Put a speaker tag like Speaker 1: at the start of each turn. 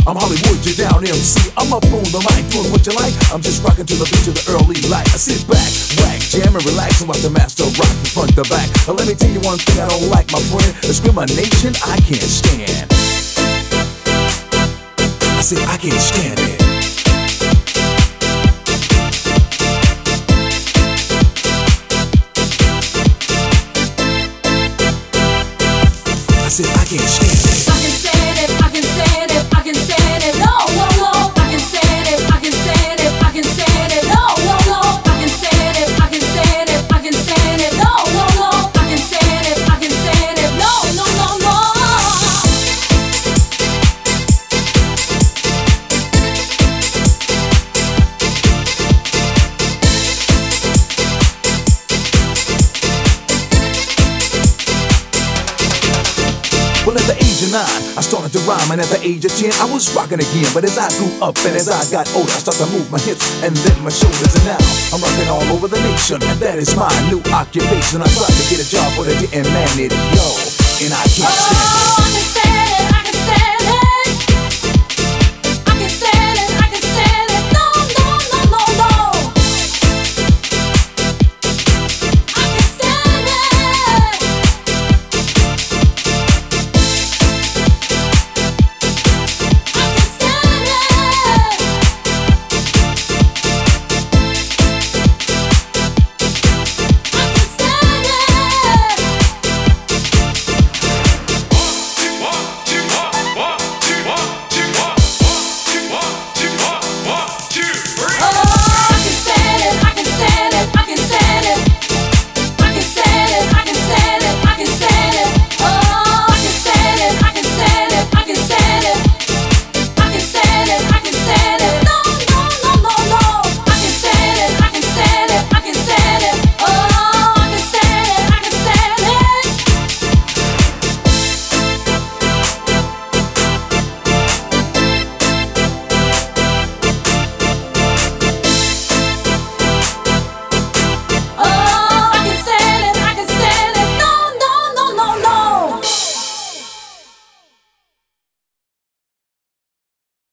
Speaker 1: I'm Hollywood, you down MC. I'm up on the mic, doing what you like. I'm just rocking to the beat of the early light. I sit back, whack, jam and relax and watch the master rock from front to back. Now let me tell you one thing I don't like, my friend. Discrimination I can't stand. I said I can't stand it. I said I can't stand it.
Speaker 2: I can stand it, I can stand it, I can stand it. No, no, no. I can stand it, I can stand it, I can stand it. No, no, no. I can stand it, I can stand it, I can stand it. No, no, no. I can stand it, I can stand it. No, no, no, no.
Speaker 1: Well, at the age of 9, I started to rhyme, and at the age of 10, I was rocking again. But as I grew up and as I got older, I started to move my hips and then my shoulders. And now I'm rocking all over the nation, and that is my new occupation. I tried to get a job, but I didn't man it, yo, and I can't stand it.